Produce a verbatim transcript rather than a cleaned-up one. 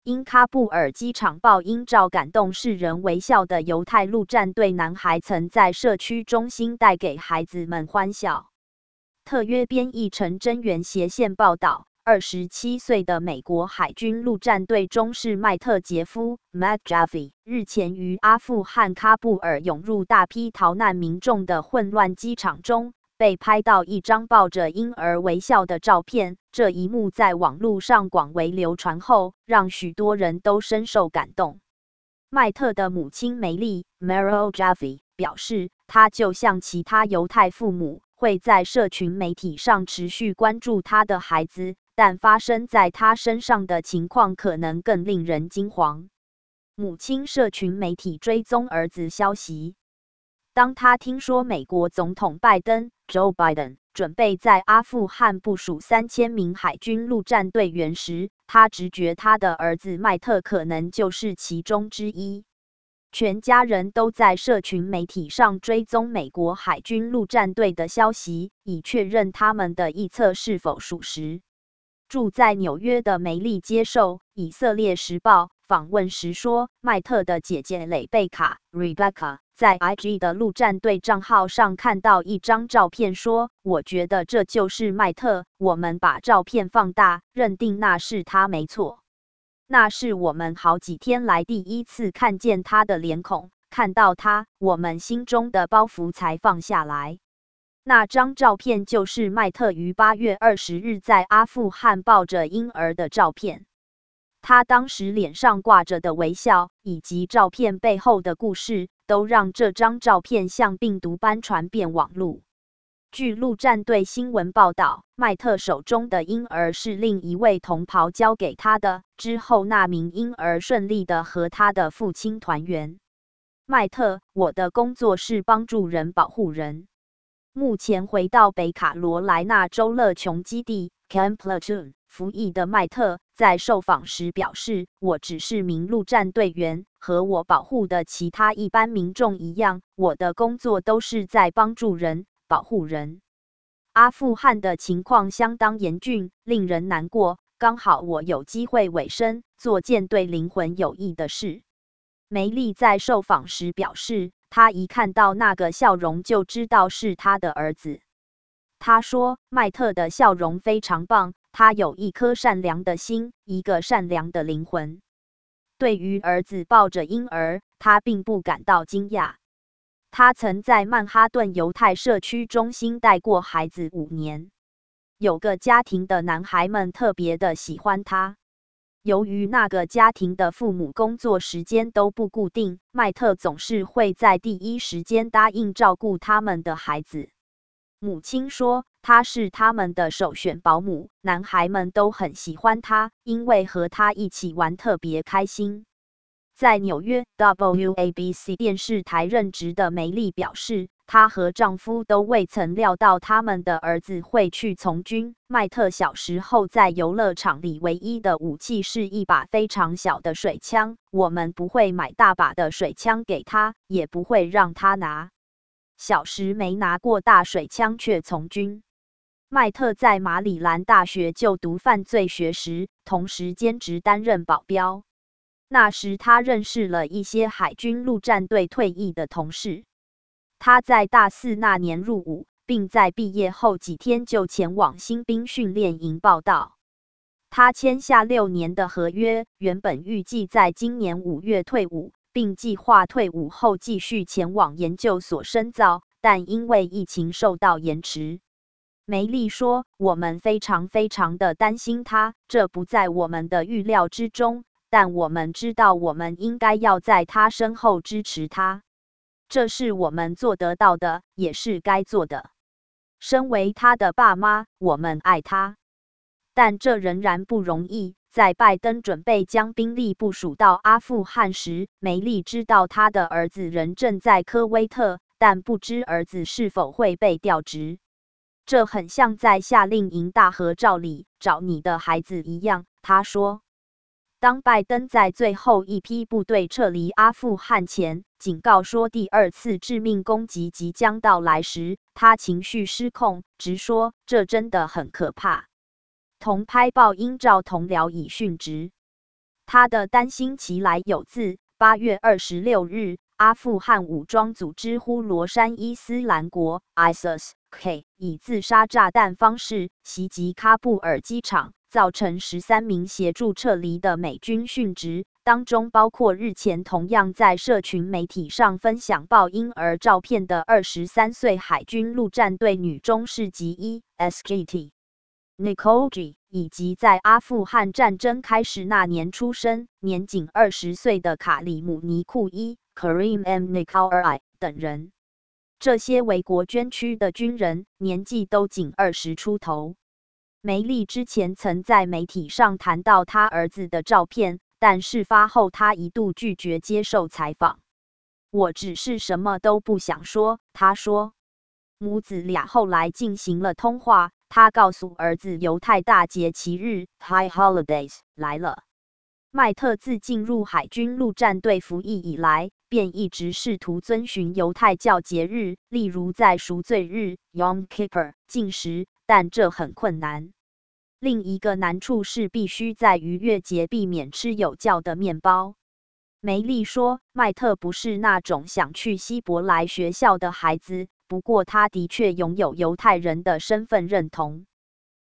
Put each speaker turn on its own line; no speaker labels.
因喀布尔机场爆音照感动世人微笑的犹太陆战队男孩曾在社区中心带给孩子们欢笑。特约编译陈真源斜线报道，二十七岁的美国海军陆战队中士麦特杰夫 Matt Jeffy 日前于阿富汗喀布尔涌入大批逃难民众的混乱机场中，被拍到一张抱着婴儿微笑的照片。这一幕在网络上广为流传后，让许多人都深受感动。麦特的母亲梅丽 Meryl Jeffy 表示，她就像其他犹太父母，会在社群媒体上持续关注他的孩子，但发生在他身上的情况可能更令人惊惶。母亲社群媒体追踪儿子消息。当他听说美国总统拜登 Joe Biden 准备在阿富汗部署三千名海军陆战队员时，他直觉他的儿子麦特可能就是其中之一。全家人都在社群媒体上追踪美国海军陆战队的消息，以确认他们的臆测是否属实。住在纽约的梅丽接受《以色列时报》访问时说，麦特的姐姐蕾贝卡 Rebecca 在 I G 的陆战队账号上看到一张照片，说：“我觉得这就是麦特。我们把照片放大，认定那是他没错。那是我们好几天来第一次看见他的脸孔，看到他，我们心中的包袱才放下来。”那张照片就是麦特于八月二十日在阿富汗抱着婴儿的照片。他当时脸上挂着的微笑，以及照片背后的故事，都让这张照片像病毒般传遍网路。据陆战队新闻报道，麦特手中的婴儿是另一位同袍交给他的，之后那名婴儿顺利地和他的父亲团圆。麦特，我的工作是帮助人保护人。目前回到北卡罗来纳州勒琼基地 Camp Platoon 服役的麦特，在受访时表示：“我只是名陆战队员，和我保护的其他一般民众一样，我的工作都是在帮助人、保护人。阿富汗的情况相当严峻，令人难过。刚好我有机会委身，做件对灵魂有益的事。”梅丽在受访时表示，他一看到那个笑容就知道是他的儿子。他说，麦特的笑容非常棒，他有一颗善良的心，一个善良的灵魂。对于儿子抱着婴儿，他并不感到惊讶。他曾在曼哈顿犹太社区中心带过孩子五年。有个家庭的男孩们特别的喜欢他。由于那个家庭的父母工作时间都不固定，麦特总是会在第一时间答应照顾他们的孩子。母亲说，他是他们的首选保姆，男孩们都很喜欢他，因为和他一起玩特别开心。在纽约 W A B C 电视台任职的梅丽表示，她和丈夫都未曾料到他们的儿子会去从军。麦特小时候在游乐场里唯一的武器是一把非常小的水枪，我们不会买大把的水枪给他，也不会让他拿。小时没拿过大水枪却从军。麦特在马里兰大学就读犯罪学时，同时兼职担任保镖。那时他认识了一些海军陆战队退役的同事。他在大四那年入伍，并在毕业后几天就前往新兵训练营报到。他签下六年的合约，原本预计在今年五月退伍，并计划退伍后继续前往研究所深造，但因为疫情受到延迟。梅丽说：“我们非常非常的担心他，这不在我们的预料之中。但我们知道我们应该要在他身后支持他，这是我们做得到的，也是该做的。身为他的爸妈，我们爱他，但这仍然不容易。”在拜登准备将兵力部署到阿富汗时，梅丽知道他的儿子仍正在科威特，但不知儿子是否会被调职。这很像在夏令营大合照里找你的孩子一样，他说。当拜登在最后一批部队撤离阿富汗前，警告说第二次致命攻击即将到来时，他情绪失控，直说：“这真的很可怕。”同拍爆婴照同僚已殉职。 他的担心其来有自八月二十六日，阿富汗武装组织呼罗珊伊斯兰国 （I S I S-K） 以自杀炸弹方式袭击喀布尔机场，造成十三名协助撤离的美军殉职，当中包括日前同样在社群媒体上分享抱婴儿照片的二十三岁海军陆战队女中士级一 S G T Nicole G， 以及在阿富汗战争开始那年出生、年仅二十岁的卡里姆尼库伊 Karim M Nicole 等人。这些为国捐躯的军人，年纪都仅二十出头。梅丽之前曾在媒体上谈到他儿子的照片，但事发后他一度拒绝接受采访。我只是什么都不想说，他说。母子俩后来进行了通话，他告诉儿子犹太大节期日 High Holidays 来了。麦特自进入海军陆战队服役以来，便一直试图遵循犹太教节日，例如在赎罪日 Yom Kippur 禁食，但这很困难。另一个难处是必须在逾越节避免吃有酵的面包。梅丽说，麦特不是那种想去希伯来学校的孩子，不过他的确拥有犹太人的身份认同。